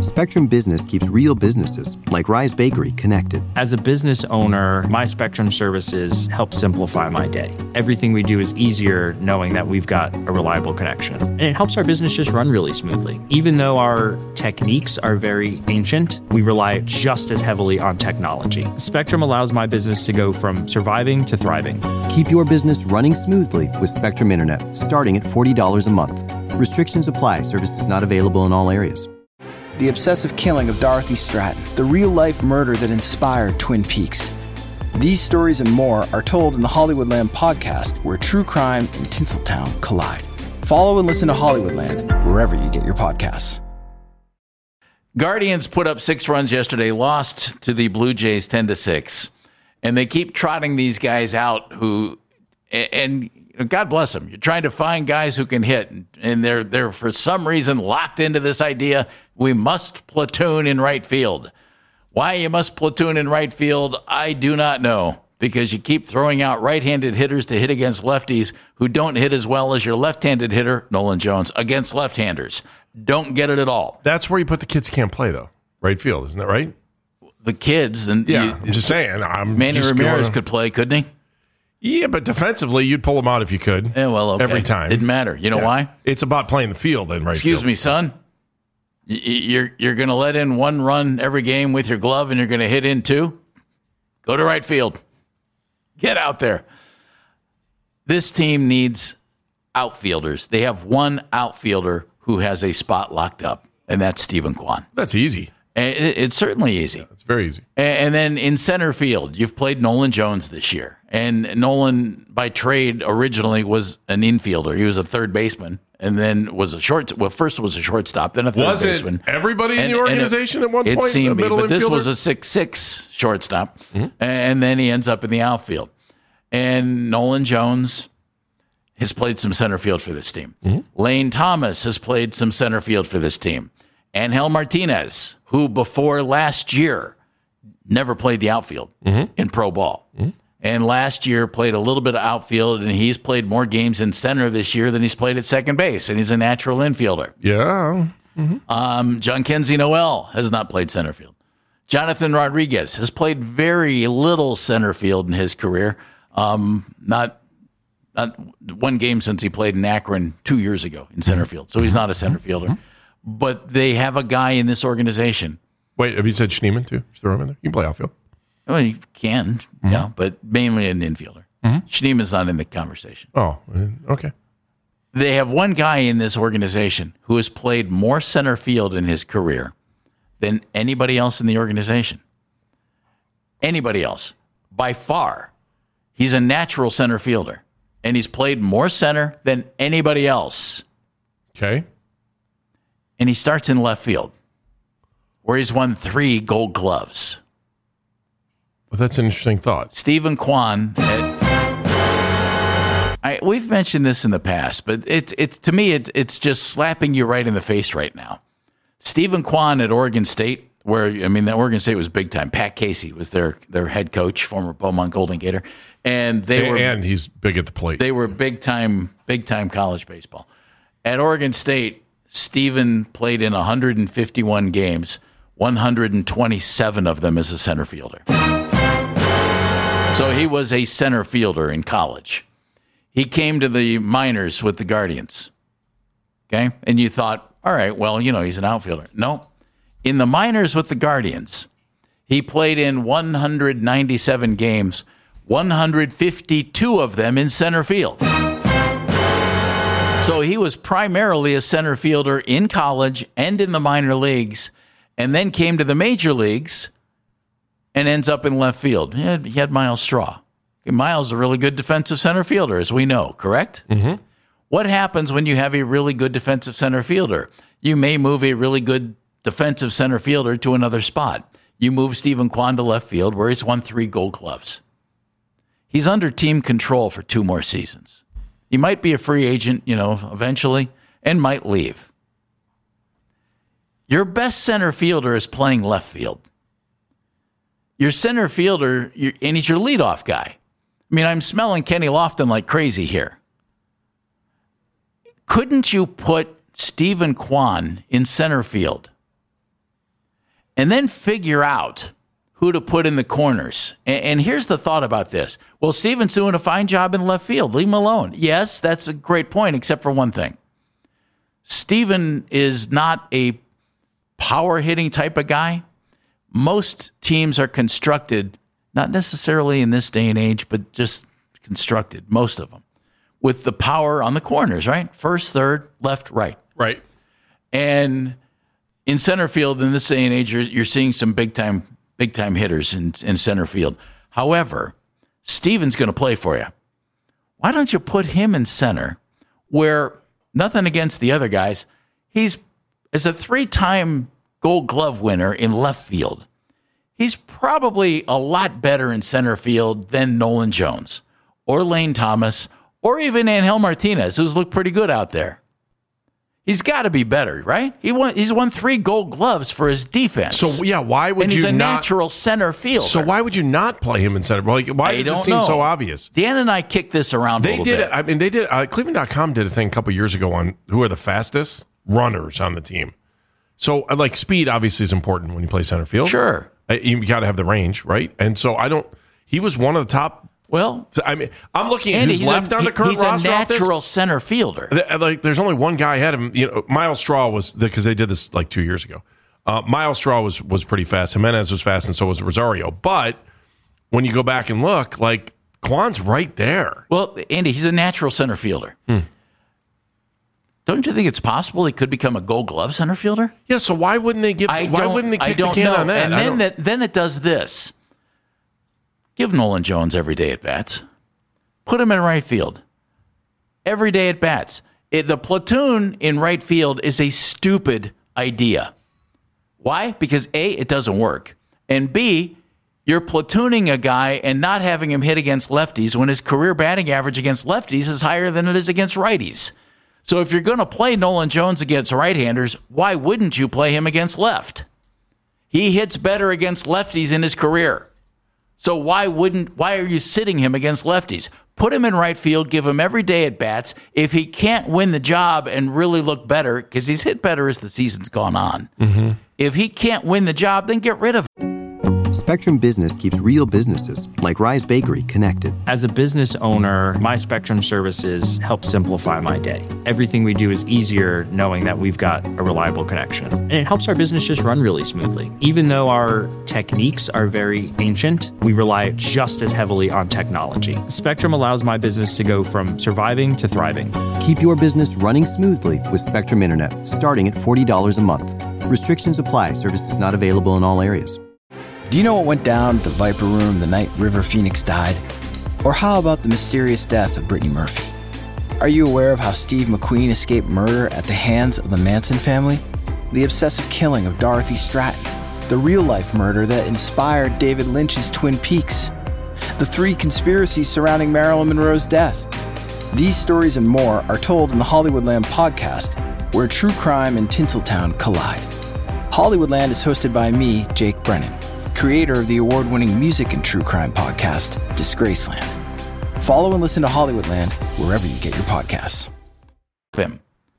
Spectrum Business keeps real businesses, like Rise Bakery, connected. As a business owner, my Spectrum services help simplify my day. Everything we do is easier knowing that we've got a reliable connection. And it helps our business just run really smoothly. Even though our techniques are very ancient, we rely just as heavily on technology. Spectrum allows my business to go from surviving to thriving. Keep your business running smoothly with Spectrum Internet, starting at $40 a month. Restrictions apply. Services not available in all areas. The obsessive killing of Dorothy Stratton, the real-life murder that inspired Twin Peaks. These stories and more are told in the Hollywoodland podcast, where true crime and Tinseltown collide. Follow and listen to Hollywoodland wherever you get your podcasts. Guardians put up 6 runs yesterday, lost to the Blue Jays 10-6. And they keep trotting these guys out who, and God bless them. You're trying to find guys who can hit, and they're for some reason locked into this idea we must platoon in right field. Why you must platoon in right field, I do not know, because you keep throwing out right-handed hitters to hit against lefties who don't hit as well as your left-handed hitter, Nolan Jones, against left-handers. Don't get it at all. That's where you put the kids can't play, though. Right field, isn't that right? The kids. And yeah, I'm just saying. Manny Ramirez could play, couldn't he? Yeah, but defensively, you'd pull him out if you could. Yeah, well, okay. Every time. Didn't matter. You know why? It's about playing the field then, right? Excuse me, son. You're going to let in 1 run every game with your glove, and you're going to hit in 2? Go to right field. Get out there. This team needs outfielders. They have one outfielder who has a spot locked up, and that's Stephen Kwan. That's easy. It's certainly easy. Yeah, it's very easy. And then in center field, you've played Nolan Jones this year. And Nolan, by trade, originally was an infielder. He was a third baseman, and then was a first was a shortstop, then a third baseman. Everybody in the organization at one point? It seemed, but this was a 6'6" shortstop, and then he ends up in the outfield. And Nolan Jones has played some center field for this team. Lane Thomas has played some center field for this team. Angel Martinez, who before last year never played the outfield in pro ball. And last year played a little bit of outfield, and he's played more games in center this year than he's played at second base, and he's a natural infielder. Yeah. John Kenzie Noel has not played center field. Jonathan Rodriguez has played very little center field in his career. Not 1 game since he played in Akron 2 years ago in center field. So he's not a center fielder. But they have a guy in this organization. Wait, have you said Schneemann too? Throw him in there. You can play outfield. Well, you can, yeah, but mainly an infielder. Schneemann's not in the conversation. Oh, okay. They have one guy in this organization who has played more center field in his career than anybody else in the organization. Anybody else. By far. He's a natural center fielder, and he's played more center than anybody else. Okay. And he starts in left field, where he's won 3 Gold Gloves. Well, that's an interesting thought. Stephen Kwan. We've mentioned this in the past, but to me, it's just slapping you right in the face right now. Stephen Kwan at Oregon State, that Oregon State was big time. Pat Casey was their head coach, former Beaumont Golden Gator, and he's big at the plate. They were big time college baseball. At Oregon State, Stephen played in 151 games, 127 of them as a center fielder. So he was a center fielder in college. He came to the minors with the Guardians. Okay? And you thought, all right, well, he's an outfielder. No. In the minors with the Guardians, he played in 197 games, 152 of them in center field. So he was primarily a center fielder in college and in the minor leagues, and then came to the major leagues and ends up in left field. He had Miles Straw. Miles is a really good defensive center fielder, as we know, correct? What happens when you have a really good defensive center fielder? You may move a really good defensive center fielder to another spot. You move Stephen Kwan to left field, where he's won 3 Gold Gloves. He's under team control for 2 more seasons. He might be a free agent, eventually, and might leave. Your best center fielder is playing left field. Your center fielder, and he's your leadoff guy. I'm smelling Kenny Lofton like crazy here. Couldn't you put Stephen Kwan in center field and then figure out who to put in the corners. And here's the thought about this. Well, Steven's doing a fine job in left field. Leave him alone. Yes, that's a great point, except for one thing. Steven is not a power-hitting type of guy. Most teams are constructed, not necessarily in this day and age, but just constructed, most of them, with the power on the corners, right? First, third, left, right. Right. And in center field, in this day and age, you're seeing some big-time hitters in center field. However, Steven's going to play for you. Why don't you put him in center where, nothing against the other guys, he's as a 3-time Gold Glove winner in left field. He's probably a lot better in center field than Nolan Jones or Lane Thomas or even Angel Martinez, who's looked pretty good out there. He's got to be better, right? He's won 3 Gold Gloves for his defense. So, yeah, why would you not? And he's a natural center fielder. So why would you not play him in center? Like, why does it seem so obvious? Dan and I kicked this around a little bit. I mean, they did. Cleveland.com did a thing a couple years ago on who are the fastest runners on the team. So, like, speed obviously is important when you play center field. Sure. You got to have the range, right? And so he was one of the top. Well, I mean, I'm looking at who's left on the current roster. He's a natural center fielder. Like, there's only one guy ahead of him. You know, Miles Straw was, because they did this like 2 years ago. Miles Straw was pretty fast. Jimenez was fast, and so was Rosario. But when you go back and look, like, Kwan's right there. Well, Andy, he's a natural center fielder. Don't you think it's possible he could become a Gold Glove center fielder? Yeah. So why wouldn't they kick the can on that? And then it does this. Give Nolan Jones every day at bats. Put him in right field. Every day at bats. The platoon in right field is a stupid idea. Why? Because A, it doesn't work. And B, you're platooning a guy and not having him hit against lefties when his career batting average against lefties is higher than it is against righties. So if you're going to play Nolan Jones against right-handers, why wouldn't you play him against left? He hits better against lefties in his career. So why are you sitting him against lefties? Put him in right field, give him every day at bats. If he can't win the job and really look better, because he's hit better as the season's gone on, if he can't win the job, then get rid of him. Spectrum Business keeps real businesses, like Rise Bakery, connected. As a business owner, my Spectrum services help simplify my day. Everything we do is easier knowing that we've got a reliable connection. And it helps our business just run really smoothly. Even though our techniques are very ancient, we rely just as heavily on technology. Spectrum allows my business to go from surviving to thriving. Keep your business running smoothly with Spectrum Internet, starting at $40 a month. Restrictions apply. Services not available in all areas. Do you know what went down at the Viper Room the night River Phoenix died? Or how about the mysterious death of Brittany Murphy? Are you aware of how Steve McQueen escaped murder at the hands of the Manson family? The obsessive killing of Dorothy Stratton, the real-life murder that inspired David Lynch's Twin Peaks, the 3 conspiracies surrounding Marilyn Monroe's death. These stories and more are told in the Hollywoodland podcast, where true crime and Tinseltown collide. Hollywoodland is hosted by me, Jake Brennan, creator of the award-winning music and true crime podcast, Disgraceland. Follow and listen to Hollywoodland wherever you get your podcasts. Him.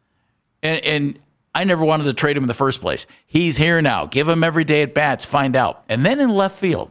And I never wanted to trade him in the first place. He's here now. Give him every day at bats. Find out. And then in left field,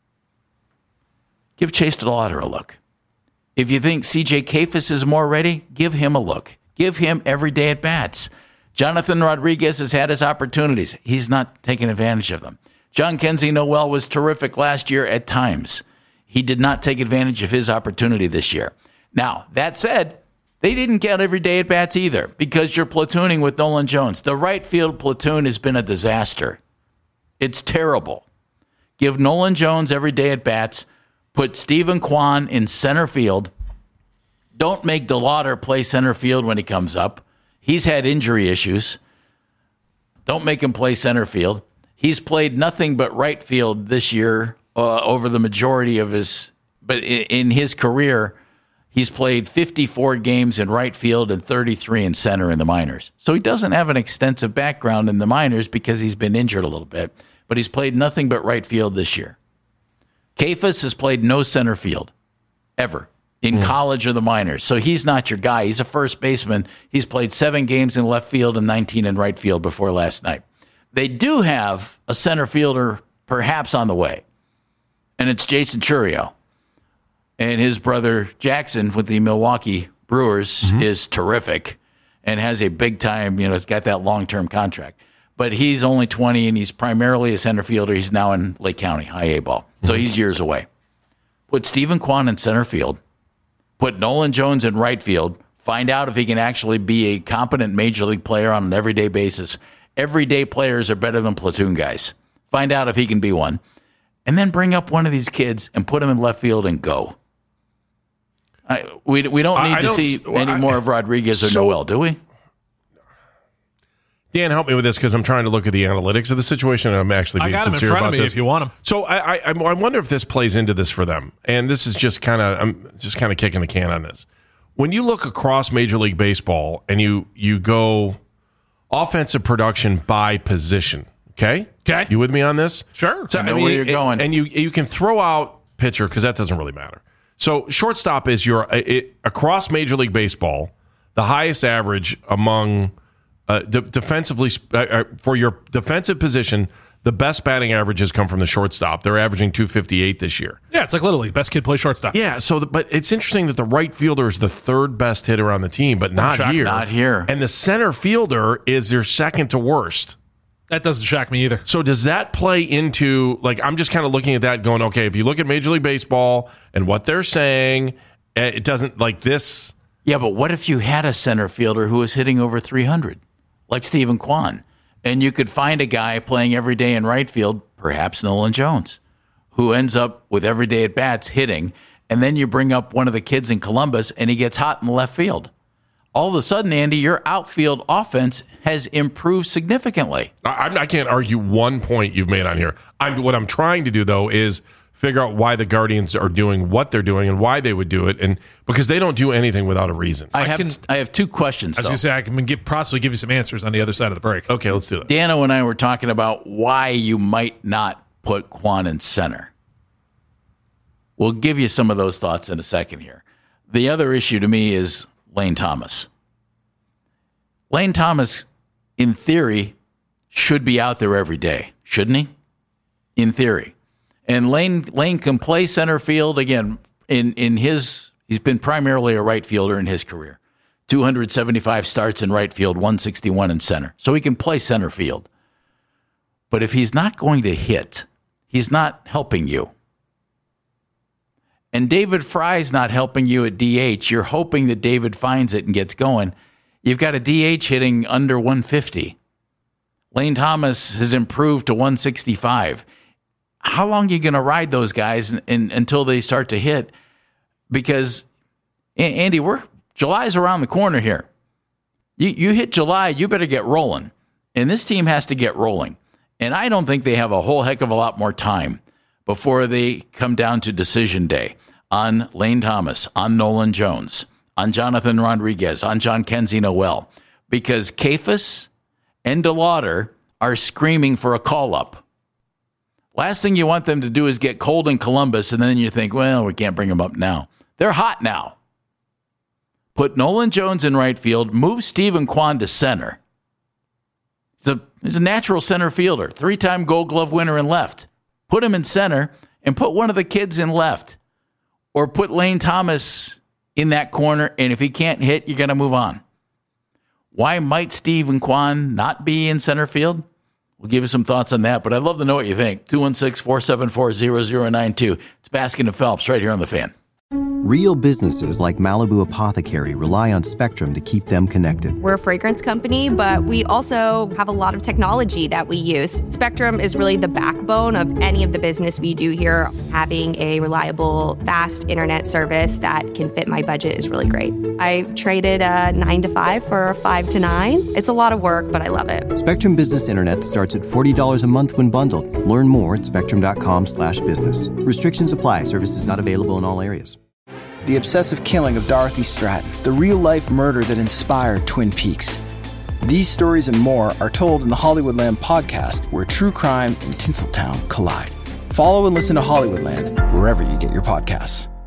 give Chase DeLauder a look. If you think C.J. Kafis is more ready, give him a look. Give him every day at bats. Jonathan Rodriguez has had his opportunities. He's not taking advantage of them. John Kenzie Noel was terrific last year at times. He did not take advantage of his opportunity this year. Now, that said, they didn't get every day at bats either because you're platooning with Nolan Jones. The right field platoon has been a disaster. It's terrible. Give Nolan Jones every day at bats. Put Stephen Kwan in center field. Don't make DeLauder play center field when he comes up. He's had injury issues. Don't make him play center field. He's played nothing but right field this year over the majority of but in his career, he's played 54 games in right field and 33 in center in the minors. So he doesn't have an extensive background in the minors because he's been injured a little bit, but he's played nothing but right field this year. Kafis has played no center field ever in college or the minors. So he's not your guy. He's a first baseman. He's played 7 games in left field and 19 in right field before last night. They do have a center fielder perhaps on the way, and it's Jason Churio. And his brother Jackson with the Milwaukee Brewers is terrific and has a big-time, he's got that long-term contract. But he's only 20, and he's primarily a center fielder. He's now in Lake County, high A ball. So he's years away. Put Stephen Kwan in center field. Put Nolan Jones in right field. Find out if he can actually be a competent major league player on an everyday basis. Everyday players are better than platoon guys. Find out if he can be one. And then bring up one of these kids and put him in left field and go. We don't need to see any more of Rodriguez or Noel, do we? Dan, help me with this because I'm trying to look at the analytics of the situation, and I'm actually being sincere about this. I got him in front of me if you want him. So I wonder if this plays into this for them. And this is I'm just kind of kicking the can on this. When you look across Major League Baseball and you go offensive production by position, okay? Okay. You with me on this? Sure. So, I know where you're going. And you can throw out pitcher because that doesn't really matter. So shortstop is across Major League Baseball, the highest average among defensively for your defensive position. The best batting averages come from the shortstop. They're averaging 258 this year. Yeah, it's like Little League. Best kid plays shortstop. Yeah, but it's interesting that the right fielder is the third best hitter on the team, but not here. Not here. And the center fielder is their second to worst. That doesn't shock me either. So does that play into, I'm just kind of looking at that going, okay, if you look at Major League Baseball and what they're saying, it doesn't like this. Yeah, but what if you had a center fielder who was hitting over 300, like Stephen Kwan, and you could find a guy playing every day in right field, perhaps Nolan Jones, who ends up with every day at bats hitting, and then you bring up one of the kids in Columbus and he gets hot in the left field. All of a sudden, Andy, your outfield offense has improved significantly. I can't argue one point you've made on here. What I'm trying to do, though, is figure out why the Guardians are doing what they're doing and why they would do it, and because they don't do anything without a reason. I have two questions, I was going to say, I can possibly give you some answers on the other side of the break. Okay, let's do that. Dano and I were talking about why you might not put Kwan in center. We'll give you some of those thoughts in a second here. The other issue to me is Lane Thomas. Lane Thomas, in theory, should be out there every day, shouldn't he? In theory. And Lane can play center field again. He's been primarily a right fielder in his career. 275 starts in right field, 161 in center. So he can play center field. But if he's not going to hit, he's not helping you. And David Fry's not helping you at DH. You're hoping that David finds it and gets going. You've got a DH hitting under 150. Lane Thomas has improved to 165. How long are you going to ride those guys until they start to hit? Because, Andy, July's around the corner here. You hit July, you better get rolling. And this team has to get rolling. And I don't think they have a whole heck of a lot more time before they come down to decision day on Lane Thomas, on Nolan Jones, on Jonathan Rodriguez, on John Kenzie Noel, because Kefas and DeLauder are screaming for a call-up. Last thing you want them to do is get cold in Columbus, and then you think, well, we can't bring them up now. They're hot now. Put Nolan Jones in right field, move Stephen Kwan to center. He's a natural center fielder, 3-time Gold Glove winner in left. Put him in center and put one of the kids in left. Or put Lane Thomas in that corner, and if he can't hit, you're going to move on. Why might Stephen Kwan not be in center field? We'll give you some thoughts on that, but I'd love to know what you think. 216-474-0092. It's Baskin and Phelps right here on The Fan. Real businesses like Malibu Apothecary rely on Spectrum to keep them connected. We're a fragrance company, but we also have a lot of technology that we use. Spectrum is really the backbone of any of the business we do here. Having a reliable, fast internet service that can fit my budget is really great. I traded a 9 to 5 for a 5 to 9. It's a lot of work, but I love it. Spectrum Business Internet starts at $40 a month when bundled. Learn more at spectrum.com/business. Restrictions apply. Services not available in all areas. The obsessive killing of Dorothy Stratton, the real-life murder that inspired Twin Peaks. These stories and more are told in the Hollywoodland podcast, where true crime and Tinseltown collide. Follow and listen to Hollywoodland wherever you get your podcasts.